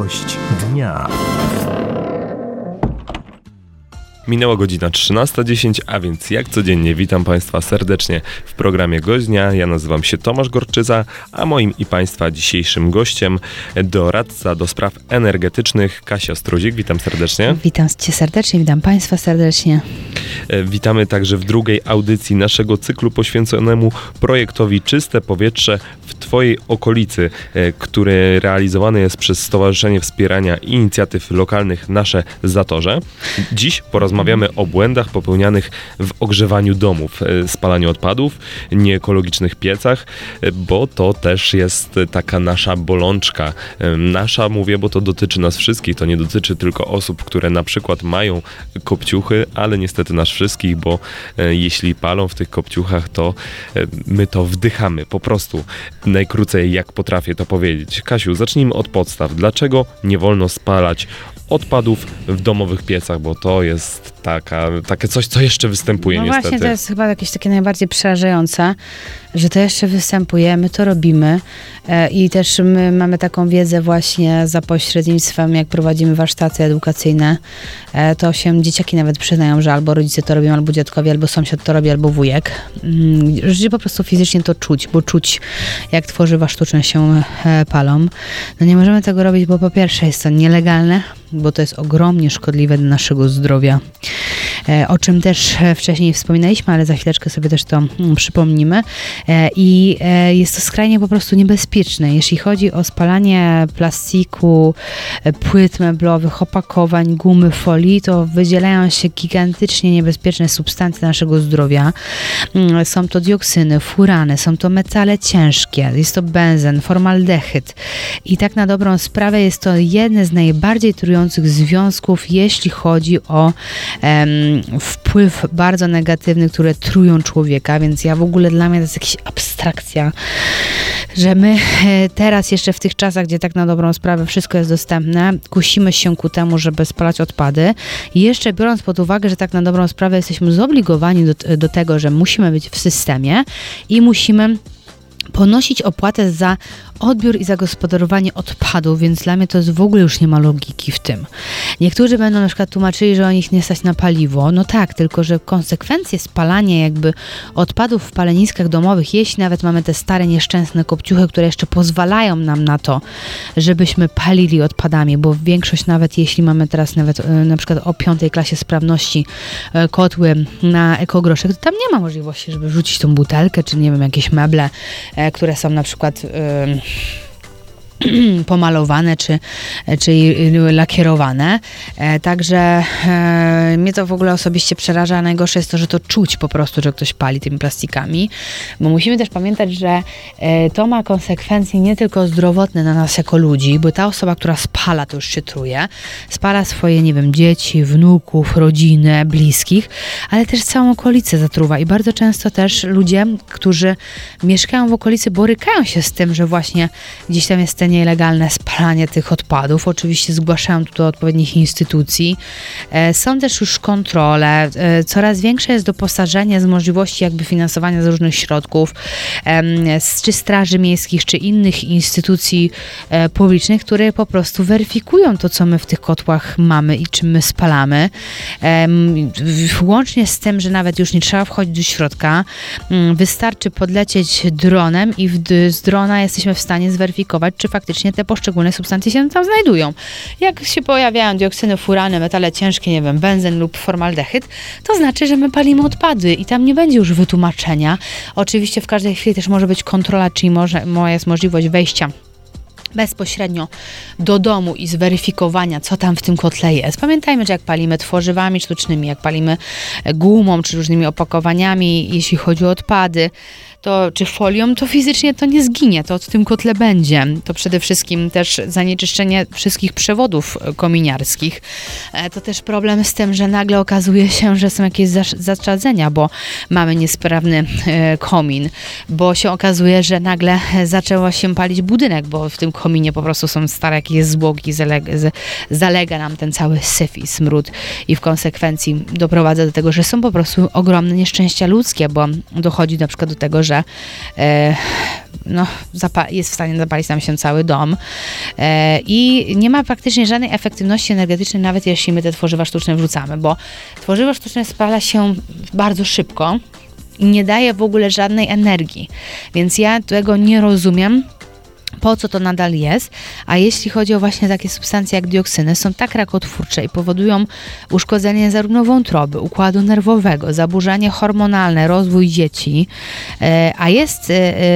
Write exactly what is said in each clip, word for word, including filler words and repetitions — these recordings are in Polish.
Gość dnia. Minęła godzina trzynasta dziesięć, a więc jak codziennie witam Państwa serdecznie w programie Gość Dnia. Ja nazywam się Tomasz Gorczyca, a moim i Państwa dzisiejszym gościem doradca do spraw energetycznych Kasia Struzik. Witam serdecznie. Witam Cię serdecznie, witam Państwa serdecznie. Witamy także w drugiej audycji naszego cyklu poświęconemu projektowi Czyste Powietrze w Twojej okolicy, który realizowany jest przez Stowarzyszenie Wspierania Inicjatyw Lokalnych Nasze Zatorze. Dziś porozmawiamy Rozmawiamy o błędach popełnianych w ogrzewaniu domów, spalaniu odpadów, nieekologicznych piecach, bo to też jest taka nasza bolączka. Nasza, mówię, bo to dotyczy nas wszystkich, to nie dotyczy tylko osób, które na przykład mają kopciuchy, ale niestety nas wszystkich, bo jeśli palą w tych kopciuchach, to my to wdychamy po prostu. Najkrócej jak potrafię to powiedzieć. Kasiu, zacznijmy od podstaw. Dlaczego nie wolno spalać odpadów w domowych piecach, bo to jest taka, takie coś, co jeszcze występuje no niestety. No właśnie, to jest chyba jakieś takie najbardziej przerażające, że to jeszcze występuje, my to robimy e, i też my mamy taką wiedzę właśnie za pośrednictwem, jak prowadzimy warsztaty edukacyjne, e, to się dzieciaki nawet przyznają, że albo rodzice to robią, albo dziadkowie, albo sąsiad to robi, albo wujek. Mm, że po prostu fizycznie to czuć, bo czuć, jak tworzywa sztuczne się e, palą. No nie możemy tego robić, bo po pierwsze jest to nielegalne, bo to jest ogromnie szkodliwe dla naszego zdrowia, e, o czym też wcześniej wspominaliśmy, ale za chwileczkę sobie też to mm, przypomnimy. E, I e, jest to skrajnie po prostu niebezpieczne. Jeśli chodzi o spalanie plastiku, e, płyt meblowych, opakowań, gumy, folii, to wydzielają się gigantycznie niebezpieczne substancje naszego zdrowia. Mm, są to dioksyny, furany, są to metale ciężkie, jest to benzen, formaldehyd. I tak na dobrą sprawę jest to jeden z najbardziej trujących związków, jeśli chodzi o em, wpływ bardzo negatywny, które trują człowieka, więc ja w ogóle dla mnie to jest jakaś abstrakcja, że my e, teraz jeszcze w tych czasach, gdzie tak na dobrą sprawę wszystko jest dostępne, kusimy się ku temu, żeby spalać odpady i jeszcze biorąc pod uwagę, że tak na dobrą sprawę jesteśmy zobligowani do, do tego, że musimy być w systemie i musimy ponosić opłatę za odbiór i zagospodarowanie odpadów, więc dla mnie to jest w ogóle już nie ma logiki w tym. Niektórzy będą na przykład tłumaczyli, że o nich nie stać na paliwo. No tak, tylko że konsekwencje spalania jakby odpadów w paleniskach domowych, jeśli nawet mamy te stare, nieszczęsne kopciuchy, które jeszcze pozwalają nam na to, żebyśmy palili odpadami, bo większość nawet, jeśli mamy teraz nawet na przykład o piątej klasie sprawności kotły na ekogroszek, to tam nie ma możliwości, żeby wrzucić tą butelkę, czy nie wiem, jakieś meble, które są na przykład yy, pomalowane czy, czy lakierowane. E, także e, mnie to w ogóle osobiście przeraża. Najgorsze jest to, że to czuć po prostu, że ktoś pali tymi plastikami. Bo musimy też pamiętać, że e, to ma konsekwencje nie tylko zdrowotne na nas jako ludzi, bo ta osoba, która spala, to już się truje. Spala swoje, nie wiem, dzieci, wnuków, rodzinę, bliskich, ale też całą okolicę zatruwa. I bardzo często też ludzie, którzy mieszkają w okolicy, borykają się z tym, że właśnie gdzieś tam jest ten nielegalne spalanie tych odpadów. Oczywiście zgłaszają to do odpowiednich instytucji. E, są też już kontrole. E, coraz większe jest doposażenie z możliwości jakby finansowania z różnych środków, e, z, czy straży miejskich, czy innych instytucji e, publicznych, które po prostu weryfikują to, co my w tych kotłach mamy i czym my spalamy. E, łącznie z tym, że nawet już nie trzeba wchodzić do środka. E, wystarczy podlecieć dronem i w, z drona jesteśmy w stanie zweryfikować, czy faktycznie te poszczególne substancje się tam znajdują. Jak się pojawiają dioksyny, furany, metale ciężkie, nie wiem, benzen lub formaldehyd, to znaczy, że my palimy odpady i tam nie będzie już wytłumaczenia. Oczywiście w każdej chwili też może być kontrola, czyli może, jest możliwość wejścia bezpośrednio do domu i zweryfikowania, co tam w tym kotle jest. Pamiętajmy, że jak palimy tworzywami sztucznymi, jak palimy gumą czy różnymi opakowaniami, jeśli chodzi o odpady, to, czy folią, to fizycznie to nie zginie, to w tym kotle będzie. To przede wszystkim też zanieczyszczenie wszystkich przewodów kominiarskich. To też problem z tym, że nagle okazuje się, że są jakieś zaczadzenia, bo mamy niesprawny komin, bo się okazuje, że nagle zaczęła się palić budynek, bo w tym kominie po prostu są stare jakieś zwłoki, zalega, zalega nam ten cały syf i smród i w konsekwencji doprowadza do tego, że są po prostu ogromne nieszczęścia ludzkie, bo dochodzi na przykład do tego, że że e, no, zapa- jest w stanie zapalić nam się cały dom e, i nie ma praktycznie żadnej efektywności energetycznej, nawet jeśli my te tworzywa sztuczne wrzucamy, bo tworzywo sztuczne spala się bardzo szybko i nie daje w ogóle żadnej energii, więc ja tego nie rozumiem, po co to nadal jest, a jeśli chodzi o właśnie takie substancje jak dioksyny, są tak rakotwórcze i powodują uszkodzenie zarówno wątroby, układu nerwowego, zaburzenie hormonalne, rozwój dzieci, a jest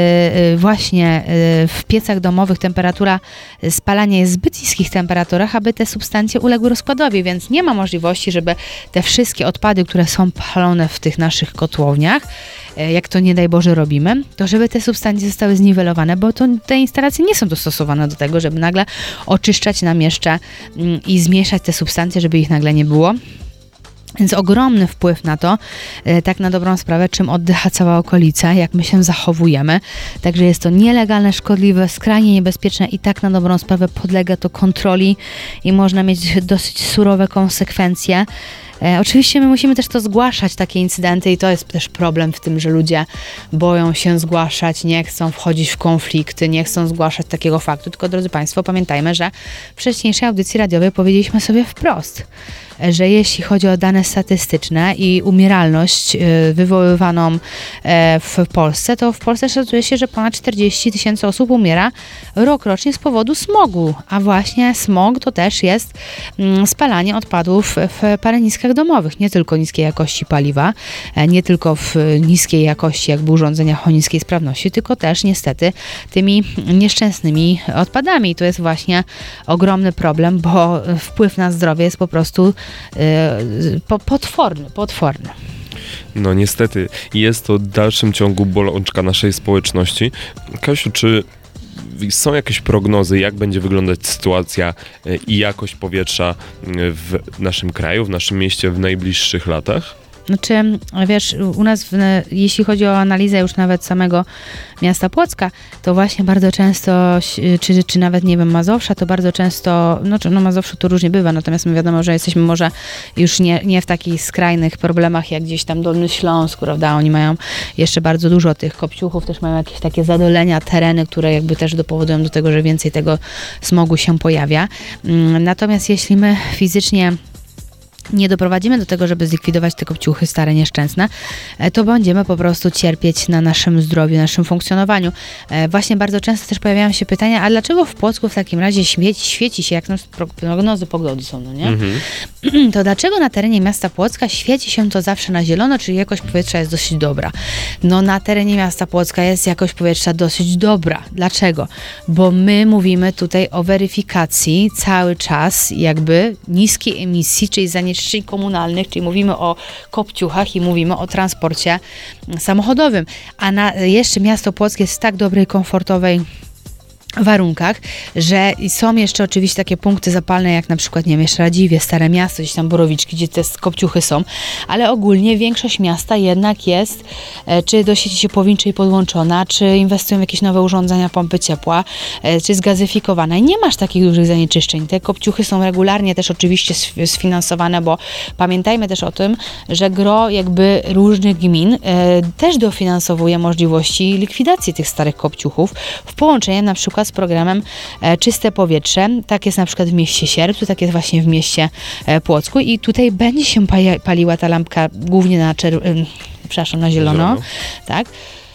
właśnie w piecach domowych temperatura spalania jest w zbyt niskich temperaturach, aby te substancje uległy rozkładowi, więc nie ma możliwości, żeby te wszystkie odpady, które są palone w tych naszych kotłowniach, jak to nie daj Boże robimy, to żeby te substancje zostały zniwelowane, bo to te instalacje nie są dostosowane do tego, żeby nagle oczyszczać nam jeszcze i zmniejszać te substancje, żeby ich nagle nie było. Więc ogromny wpływ na to, tak na dobrą sprawę, czym oddycha cała okolica, jak my się zachowujemy. Także jest to nielegalne, szkodliwe, skrajnie niebezpieczne i tak na dobrą sprawę podlega to kontroli i można mieć dosyć surowe konsekwencje. E, oczywiście my musimy też to zgłaszać, takie incydenty i to jest też problem w tym, że ludzie boją się zgłaszać, nie chcą wchodzić w konflikty, nie chcą zgłaszać takiego faktu. Tylko drodzy Państwo, pamiętajmy, że w wcześniejszej audycji radiowej powiedzieliśmy sobie wprost, że jeśli chodzi o dane statystyczne i umieralność wywoływaną w Polsce, to w Polsce szacuje się, że ponad czterdzieści tysięcy osób umiera rokrocznie z powodu smogu, a właśnie smog to też jest spalanie odpadów w paleniskach domowych, nie tylko niskiej jakości paliwa, nie tylko w niskiej jakości jakby urządzeniach o niskiej sprawności, tylko też niestety tymi nieszczęsnymi odpadami. I to jest właśnie ogromny problem, bo wpływ na zdrowie jest po prostu Po, potworny, potworny. No niestety jest to w dalszym ciągu bolączka naszej społeczności. Kasiu, czy są jakieś prognozy, jak będzie wyglądać sytuacja i jakość powietrza w naszym kraju, w naszym mieście w najbliższych latach? Znaczy, wiesz, u nas, w, jeśli chodzi o analizę już nawet samego miasta Płocka, to właśnie bardzo często, czy, czy nawet, nie wiem, Mazowsza, to bardzo często, no, no Mazowszu to różnie bywa, natomiast my wiadomo, że jesteśmy może już nie, nie w takich skrajnych problemach, jak gdzieś tam Dolny Śląsk, prawda, oni mają jeszcze bardzo dużo tych kopciuchów, też mają jakieś takie zadolenia, tereny, które jakby też dopowodują do tego, że więcej tego smogu się pojawia. Natomiast jeśli my fizycznie nie doprowadzimy do tego, żeby zlikwidować te kopciuchy stare, nieszczęsne, to będziemy po prostu cierpieć na naszym zdrowiu, naszym funkcjonowaniu. Właśnie bardzo często też pojawiają się pytania, a dlaczego w Płocku w takim razie świeci, świeci się, jak nas prognozy pogody są, no nie? Mhm. To dlaczego na terenie miasta Płocka świeci się to zawsze na zielono, czyli jakość powietrza jest dosyć dobra? No na terenie miasta Płocka jest jakość powietrza dosyć dobra. Dlaczego? Bo my mówimy tutaj o weryfikacji cały czas jakby niskiej emisji, czyli zanieczyszczeń komunalnych, czyli mówimy o kopciuchach i mówimy o transporcie samochodowym. A na, jeszcze miasto Płock jest w tak dobrej, komfortowej warunkach, że są jeszcze oczywiście takie punkty zapalne, jak na przykład, nie wiem, jeszcze Radziwie, Stare Miasto, gdzieś tam Borowiczki, gdzie te kopciuchy są, ale ogólnie większość miasta jednak jest czy do sieci ciepłowniczej podłączona, czy inwestują w jakieś nowe urządzenia, pompy ciepła, czy zgazyfikowane. I nie masz takich dużych zanieczyszczeń. Te kopciuchy są regularnie też oczywiście sfinansowane, bo pamiętajmy też o tym, że gro jakby różnych gmin e, też dofinansowuje możliwości likwidacji tych starych kopciuchów w połączeniu na przykład z programem e, Czyste Powietrze. Tak jest na przykład w mieście Sierpcu, tak jest właśnie w mieście e, Płocku i tutaj będzie się pa- paliła ta lampka głównie na czer- e, przepraszam, na zielono, zielono. Tak?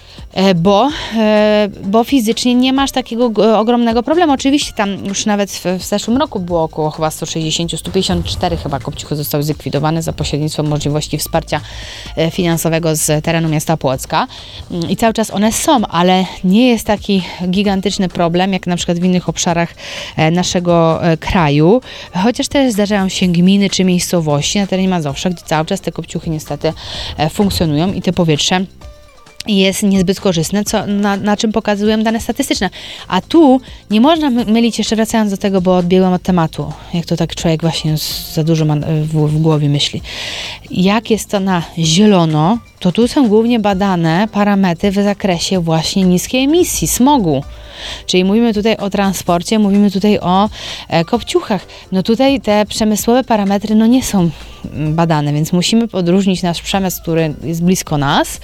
Bo, bo fizycznie nie masz takiego ogromnego problemu. Oczywiście tam już nawet w, w zeszłym roku było około chyba sto sześćdziesiąt, sto pięćdziesiąt cztery chyba kopciuchy zostały zlikwidowane za pośrednictwem możliwości wsparcia finansowego z terenu miasta Płocka. I cały czas one są, ale nie jest taki gigantyczny problem, jak na przykład w innych obszarach naszego kraju. Chociaż też zdarzają się gminy czy miejscowości na terenie Mazowsza, gdzie cały czas te kopciuchy niestety funkcjonują i te powietrze jest niezbyt korzystne, co, na, na czym pokazują dane statystyczne. A tu nie można mylić, jeszcze wracając do tego, bo odbiegłam od tematu, jak to tak człowiek właśnie za dużo ma w, w głowie myśli. Jak jest to na zielono, to tu są głównie badane parametry w zakresie właśnie niskiej emisji, smogu. Czyli mówimy tutaj o transporcie, mówimy tutaj o e, kopciuchach. No tutaj te przemysłowe parametry no nie są badane, więc musimy odróżnić nasz przemysł, który jest blisko nas,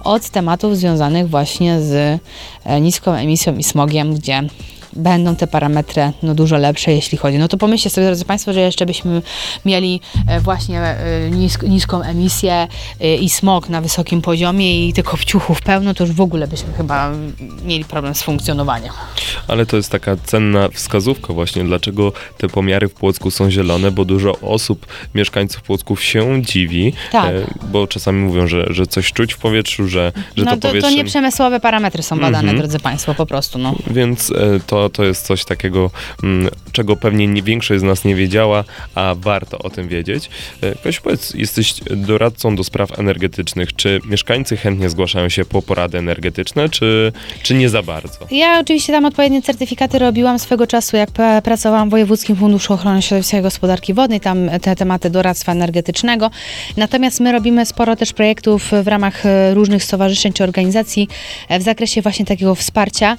od tematów związanych właśnie z niską emisją i smogiem, gdzie będą te parametry no, dużo lepsze, jeśli chodzi. No to pomyślcie sobie, drodzy Państwo, że jeszcze byśmy mieli właśnie nisk, niską emisję i smog na wysokim poziomie i tych kopciuchów pełno, to już w ogóle byśmy chyba mieli problem z funkcjonowaniem. Ale to jest taka cenna wskazówka właśnie, dlaczego te pomiary w Płocku są zielone, bo dużo osób, mieszkańców Płocków się dziwi, tak. e, bo czasami mówią, że, że coś czuć w powietrzu, że, że no to, to powietrze... to nie przemysłowe parametry są badane, mm-hmm. drodzy Państwo, po prostu. No. Więc e, to, to jest coś takiego, m, czego pewnie nie, większość z nas nie wiedziała, a warto o tym wiedzieć. E, Kasiu, powiedz, jesteś doradcą do spraw energetycznych. Czy mieszkańcy chętnie zgłaszają się po porady energetyczne, czy, czy nie za bardzo? Ja oczywiście tam odpowiednie certyfikaty robiłam swego czasu, jak p- pracowałam w Wojewódzkim Funduszu Ochrony Środowiska i Gospodarki Wodnej, tam te tematy doradztwa energetycznego. Natomiast my robimy sporo też projektów w ramach różnych stowarzyszeń czy organizacji w zakresie właśnie takiego wsparcia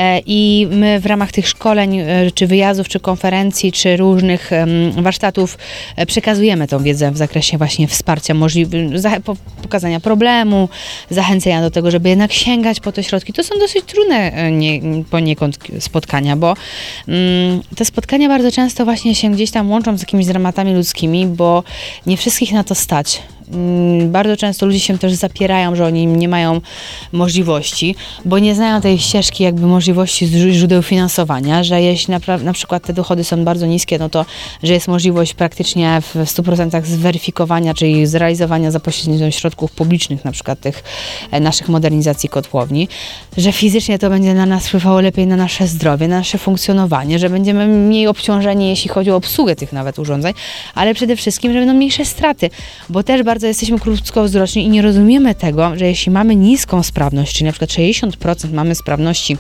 i my w ramach tych szkoleń, czy wyjazdów, czy konferencji, czy różnych warsztatów przekazujemy tą wiedzę w zakresie właśnie wsparcia, możliwe, pokazania problemu, zachęcenia do tego, żeby jednak sięgać po te środki. To są dosyć trudne nie, poniekąd spotkania, bo mm, te spotkania bardzo często właśnie się gdzieś tam łączą z jakimiś dramatami ludzkimi, bo nie wszystkich na to stać. Bardzo często ludzie się też zapierają, że oni nie mają możliwości, bo nie znają tej ścieżki jakby możliwości źródeł finansowania, że jeśli na, na przykład te dochody są bardzo niskie, no to, że jest możliwość praktycznie w stu procentach zweryfikowania, czyli zrealizowania za pośrednictwem środków publicznych, na przykład tych naszych modernizacji kotłowni, że fizycznie to będzie na nas wpływało lepiej na nasze zdrowie, na nasze funkcjonowanie, że będziemy mniej obciążeni, jeśli chodzi o obsługę tych nawet urządzeń, ale przede wszystkim, że będą mniejsze straty, bo też bardzo jesteśmy krótkowzroczni i nie rozumiemy tego, że jeśli mamy niską sprawność, czyli na przykład sześćdziesiąt procent mamy sprawności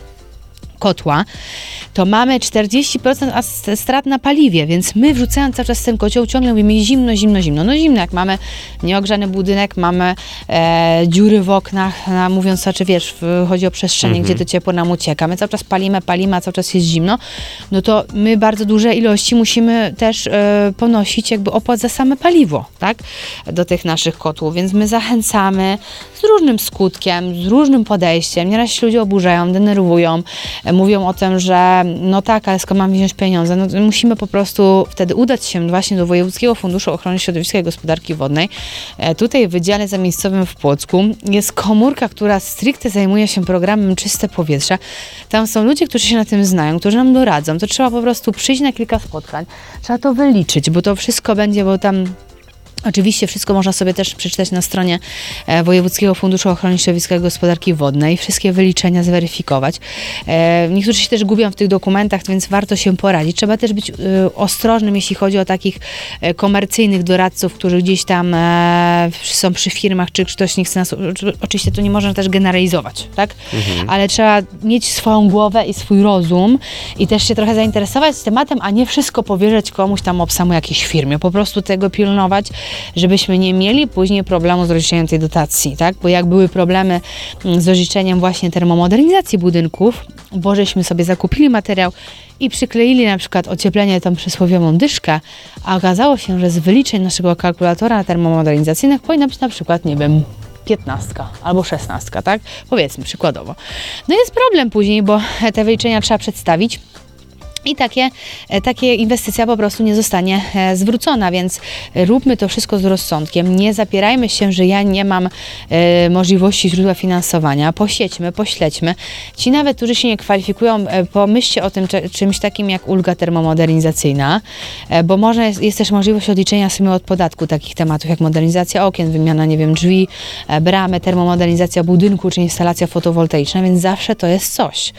kotła, to mamy czterdzieści procent strat na paliwie, więc my wrzucając cały czas ten kocioł ciągle mówimy zimno, zimno, zimno. No zimno, jak mamy nieogrzany budynek, mamy e, dziury w oknach, na, mówiąc, znaczy wiesz, w, chodzi o przestrzenie, mhm. gdzie to ciepło nam ucieka. My cały czas palimy, palimy, a cały czas jest zimno, no to my bardzo duże ilości musimy też e, ponosić jakby opłat za same paliwo, tak? Do tych naszych kotłów, więc my zachęcamy z różnym skutkiem, z różnym podejściem. Nieraz się ludzie oburzają, denerwują, mówią o tym, że no tak, ale skąd mam wziąć pieniądze? No, musimy po prostu wtedy udać się właśnie do Wojewódzkiego Funduszu Ochrony Środowiska i Gospodarki Wodnej. E, tutaj w Wydziale Zamiejscowym w Płocku jest komórka, która stricte zajmuje się programem Czyste Powietrze. Tam są ludzie, którzy się na tym znają, którzy nam doradzą. To trzeba po prostu przyjść na kilka spotkań. Trzeba to wyliczyć, bo to wszystko będzie, bo tam oczywiście wszystko można sobie też przeczytać na stronie e, Wojewódzkiego Funduszu Ochrony Środowiska i Gospodarki Wodnej, wszystkie wyliczenia zweryfikować. E, niektórzy się też gubią w tych dokumentach, więc warto się poradzić. Trzeba też być e, ostrożnym, jeśli chodzi o takich e, komercyjnych doradców, którzy gdzieś tam e, są przy firmach, czy ktoś nie chce nas... Oczywiście to nie można też generalizować, tak? Mhm. Ale trzeba mieć swoją głowę i swój rozum i też się trochę zainteresować tematem, a nie wszystko powierzyć komuś tam obsamu jakiejś firmie. Po prostu tego pilnować, żebyśmy nie mieli później problemu z rozliczeniem tej dotacji, tak? Bo jak były problemy z rozliczeniem właśnie termomodernizacji budynków, bo żeśmy sobie zakupili materiał i przykleili na przykład ocieplenie, tą przysłowiową dyszkę, a okazało się, że z wyliczeń naszego kalkulatora termomodernizacyjnych powinna być na przykład, nie wiem, piętnastka albo szesnastka, tak? Powiedzmy przykładowo. No jest problem później, bo te wyliczenia trzeba przedstawić. I takie, takie inwestycja po prostu nie zostanie zwrócona, więc róbmy to wszystko z rozsądkiem. Nie zapierajmy się, że ja nie mam e, możliwości źródła finansowania. Posiedźmy, pośledźmy. Ci nawet, którzy się nie kwalifikują, e, pomyślcie o tym czy, czymś takim jak ulga termomodernizacyjna, e, bo może jest, jest też możliwość odliczenia sobie od podatku takich tematów jak modernizacja okien, wymiana, nie wiem, drzwi, e, bramy, termomodernizacja budynku czy instalacja fotowoltaiczna, więc zawsze to jest coś.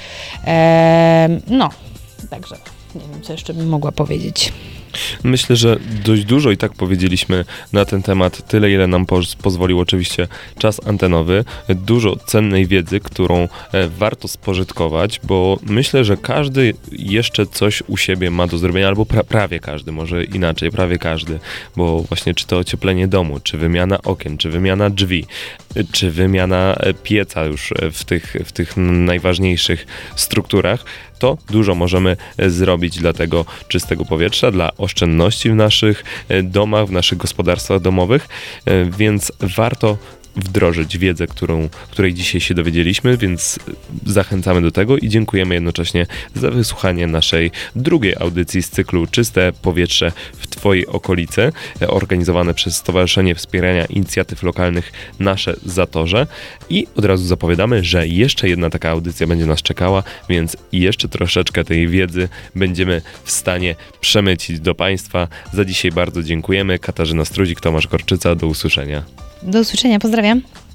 E, no. Także nie wiem, co jeszcze bym mogła powiedzieć. Myślę, że dość dużo i tak powiedzieliśmy na ten temat, tyle ile nam poz- pozwolił oczywiście czas antenowy, dużo cennej wiedzy, którą e, warto spożytkować, bo myślę, że każdy jeszcze coś u siebie ma do zrobienia, albo pra- prawie każdy, może inaczej, prawie każdy, bo właśnie czy to ocieplenie domu, czy wymiana okien, czy wymiana drzwi, czy wymiana pieca już w tych, w tych najważniejszych strukturach, to dużo możemy zrobić dla tego czystego powietrza, dla oszczędności w naszych domach, w naszych gospodarstwach domowych, więc warto wdrożyć wiedzę, którą, której dzisiaj się dowiedzieliśmy, więc zachęcamy do tego i dziękujemy jednocześnie za wysłuchanie naszej drugiej audycji z cyklu Czyste Powietrze w Twojej okolicy, organizowane przez Stowarzyszenie Wspierania Inicjatyw Lokalnych Nasze Zatorze. I od razu zapowiadamy, że jeszcze jedna taka audycja będzie nas czekała, więc jeszcze troszeczkę tej wiedzy będziemy w stanie przemycić do Państwa. Za dzisiaj bardzo dziękujemy. Katarzyna Struzik, Tomasz Gorczyca. Do usłyszenia. Do usłyszenia, pozdrawiam.